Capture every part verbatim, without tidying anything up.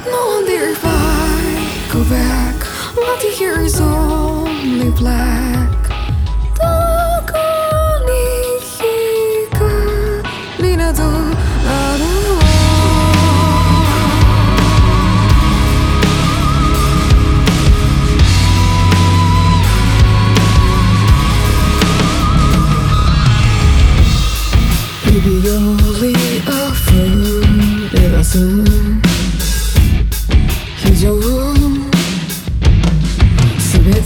No wonder if I go back, what the year is only black. どこに光などあるの日々より溢れ出す非常すべてを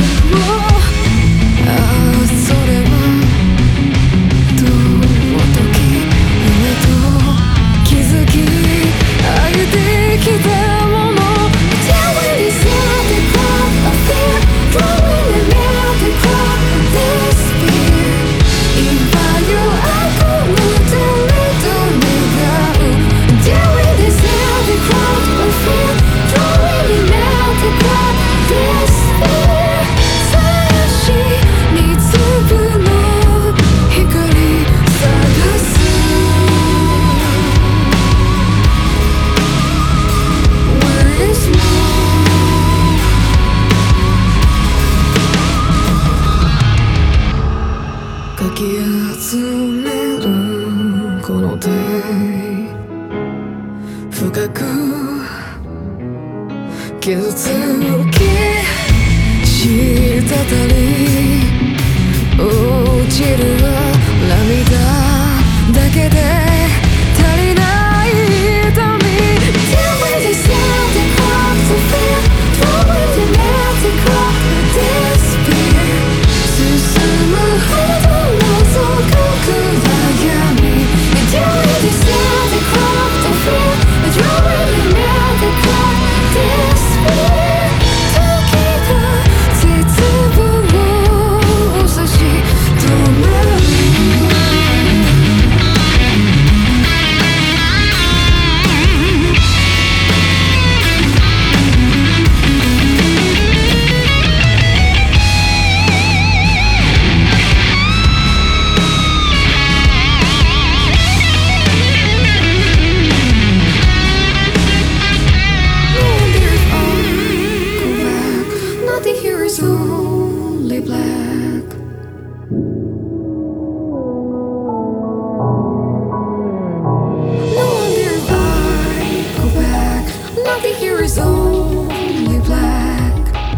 ああそれはどの時夢と気づきあげてきたもの Telling me something caught a fear Drawing me out the clock despair 今よあこの誰と願う Telling me something caught a fear Drawing me out the clock despair 探しに粒の光探す Where is love かき集めるこの手深く傷つき滴り落ちる涙だけで足りない痛み Tell me there's something hard to feel Throw me the melting clock despair 進むほど覗く暗闇 Tell me there's something hard to feel Throw me the melting clock despair 時が絶望を差し止めるNothing here is only black. No wonder if I go back. Nothing here is only black.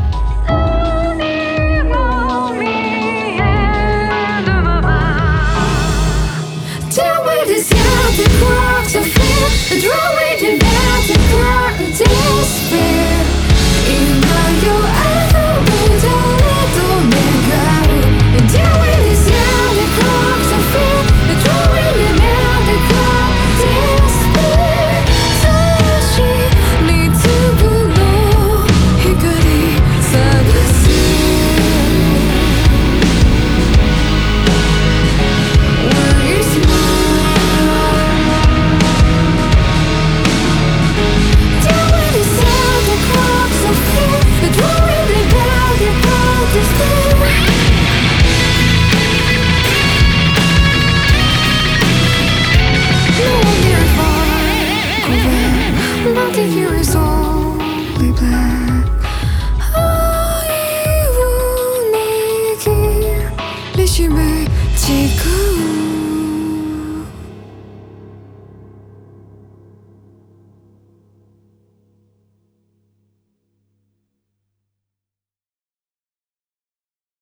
Tell me this the cracks of fear, drawing the back the crack of despair. 今よあの誰と願う Doing this now the cracks of fear Drawing the now the clock despair 探しに粒の光探す Where is love? Doing this now the cracks of fear Drawing me back about despair No wonder if I go back Nothing here is all